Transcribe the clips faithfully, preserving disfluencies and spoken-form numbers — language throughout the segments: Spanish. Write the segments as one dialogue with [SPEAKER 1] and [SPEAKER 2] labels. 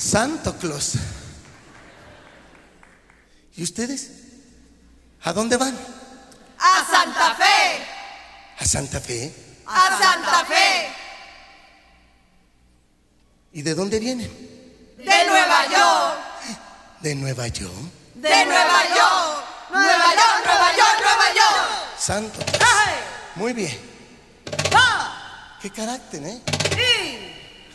[SPEAKER 1] Santa Claus. ¿Y ustedes? ¿A dónde van?
[SPEAKER 2] A Santa Fe.
[SPEAKER 1] ¿A Santa Fe?
[SPEAKER 2] A Santa Fe.
[SPEAKER 1] ¿Y de dónde vienen?
[SPEAKER 2] De Nueva York.
[SPEAKER 1] ¿De Nueva York?
[SPEAKER 2] De Nueva York. Nueva York, Nueva York, Nueva York.
[SPEAKER 1] Santo. Muy bien. Qué carácter, ¿eh?
[SPEAKER 2] Sí.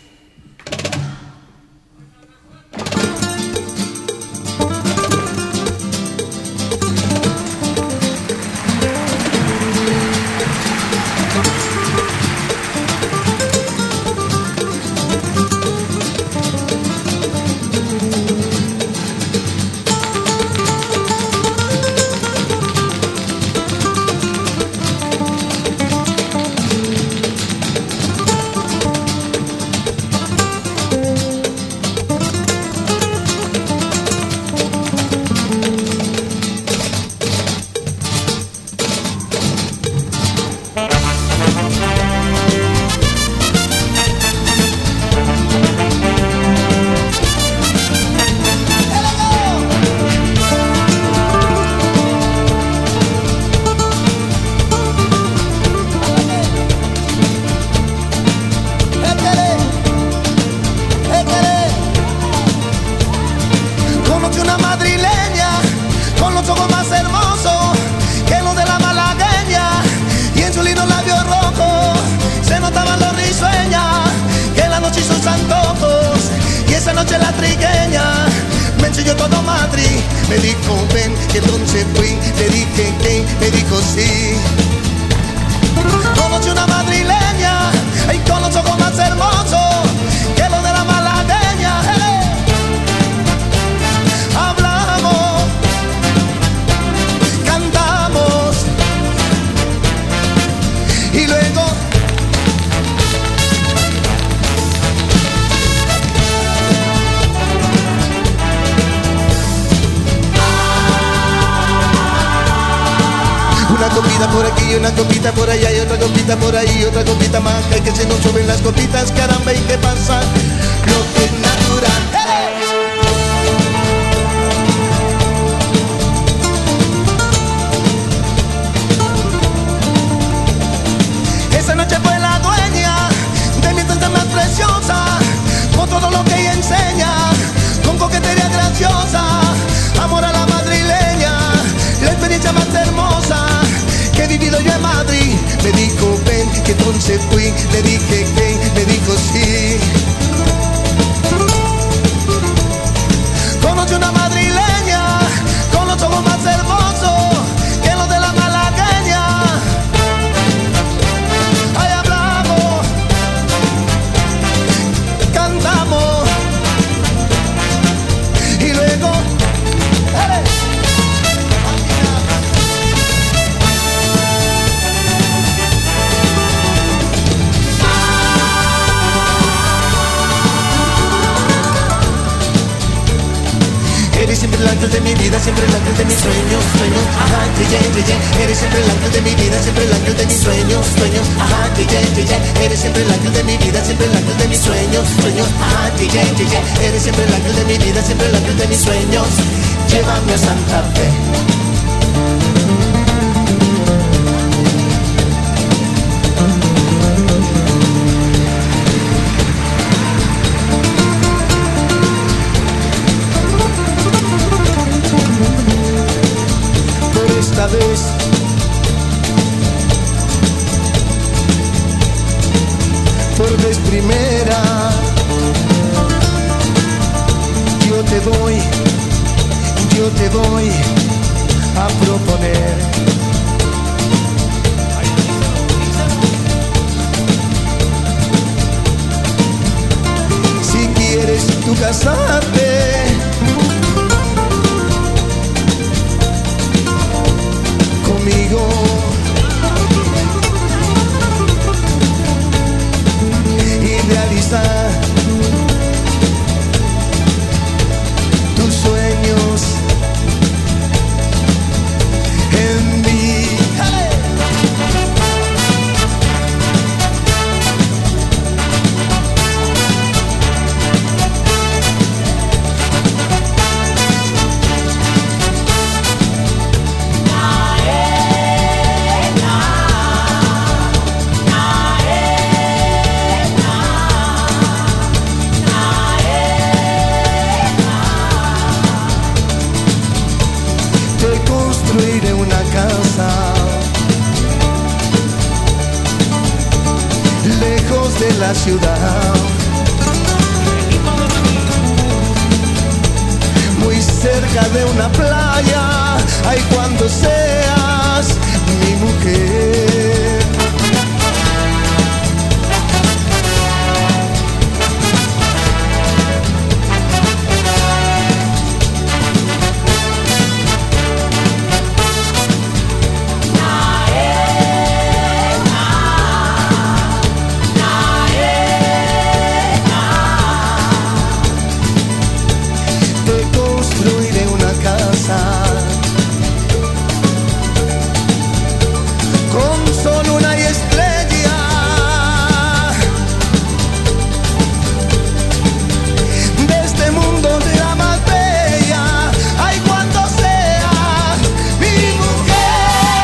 [SPEAKER 1] Me dijo ven, que entonces fui, le dije que, me dijo sí. Conocí una madrileña, y con los ojos más hermosos que los de la malagueña. Hey. Hablamos, cantamos, y luego una copita por aquí, una copita por allá y otra copita por ahí, otra copita más. Hay que se nos suben las copitas, caramba, ¿y qué pasa? Lo que es natural. ¡Hey! Esa noche fue la dueña de mi tanta más preciosa, con todo lo que ella enseña, con coquetería graciosa, amor a la madrileña, la experiencia más hermosa que he vivido yo en Madrid. Me dijo ven, que entonces fui, le dije que, me dijo sí. Conocí una madrileña con los ojos más hermosos que los de la malagueña. Ahí hablamos, cantamos, y luego ¡hey! Eres siempre el ángel de mi vida, siempre el ángel de mis sueños, sueños, ajá, yeah, yeah, yeah. Eres siempre el ángel de mi vida, siempre el ángel de mis sueños, sueños, ajá, yeah, yeah, yeah. Eres siempre el ángel de mi vida, siempre el ángel de mis sueños, sueños, ajá, yeah, yeah, yeah. Eres siempre el ángel de mi vida, siempre el ángel de mis sueños. Llévame a Santa Fe. Esta vez por vez primera yo te doy, yo te doy a proponer. Si quieres tú casarte conmigo, y realizar tus sueños en mí. ¡Hey! la ciudad. Muy cerca de una playa, ay, cuando seas mi mujer. Con solo una estrella, de este mundo la más bella, ay, cuando sea mi mujer.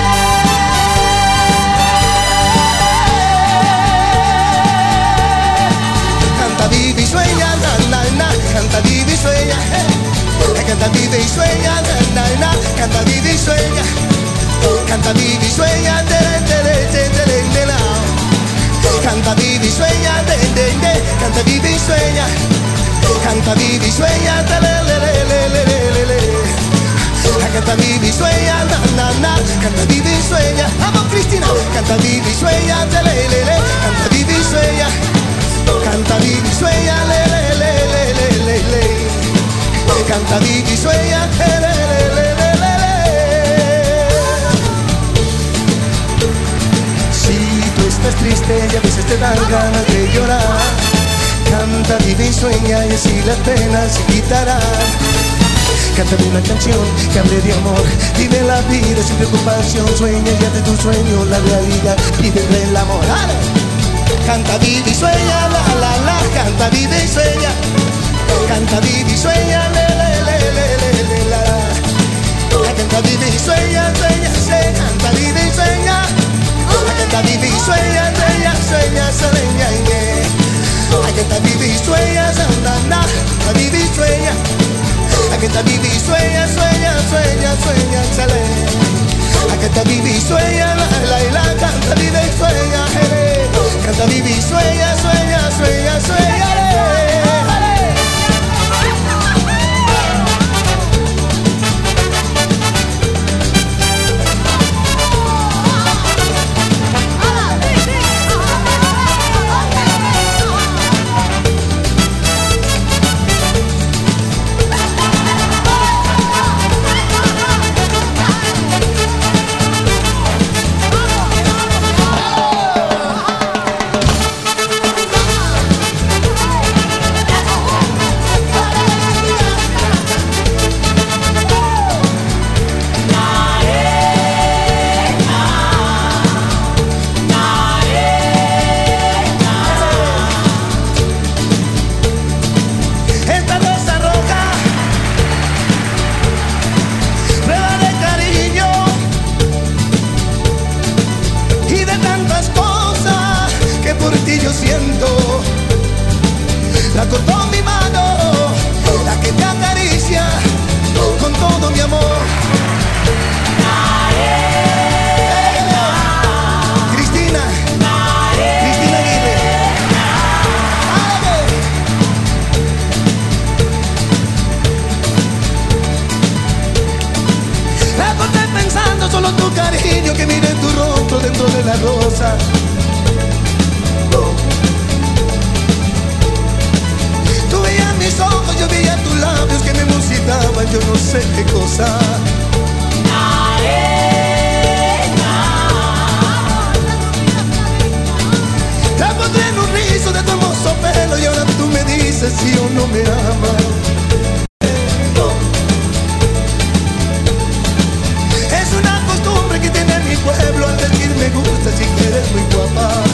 [SPEAKER 1] Canta, vive y sueña, na, na, na. Canta, vive y sueña, hey. Canta, vive y sueña, na, na, na. Canta, vive y sueña. Canta, vive y sueña, de, de, de, de, de, de, de, la. Canta, vive y sueña, de, de, de. Canta, vive y sueña. Canta, vive y sueña, de, le, le, le, le, le, le, le. Canta, vive y sueña, na, na, na. Canta, vive y sueña. Vamos, Cristina. Canta, vive y sueña, de, le, le, le. Canta, vive y sueña. Canta, vive y sueña, le, le, le, le, le, le, le. Canta, vive y sueña, le, le, le, le, le, le. Si tú estás triste y a veces te dan ganas de llorar, canta, vive y sueña, y así las penas se quitarán. Cántame una canción que hable de amor, vive la vida sin preocupación, sueña ya de tu sueño la realidad, vive el amor. ¡Ale! Canta, vive y sueña, la, la, la. Canta, vive y sueña. Canta, vive y sueña, le, le, le, le, le, le, la, la. Canta, vive y sueña, sueña, sueña. Canta, vive y sueña. Canta, vive y sueña, sueña, sueña, sueña, yeah. Canta, vive y sueña, na, na. Canta, vive y sueña. Canta, vive y sueña, sueña, sueña, sueña, chale. Canta, vive y sueña, la, la, la. Canta, vive y sueña, jere. Canta, vive y sueña, sueña, sueña, sueña, jere. La cortó mi mano, la que te acaricia con todo mi amor. Cristina, Cristina Aguirre. La corté pensando solo en tu cariño, que mire tu rostro dentro de la rosa. Mis ojos, yo veía tus labios que me musitaban, yo no sé qué cosa. Te encontré en un rizo de tu hermoso pelo y ahora tú me dices si o no me amas. Es una costumbre que tiene mi pueblo al decir me gusta si que eres muy guapa.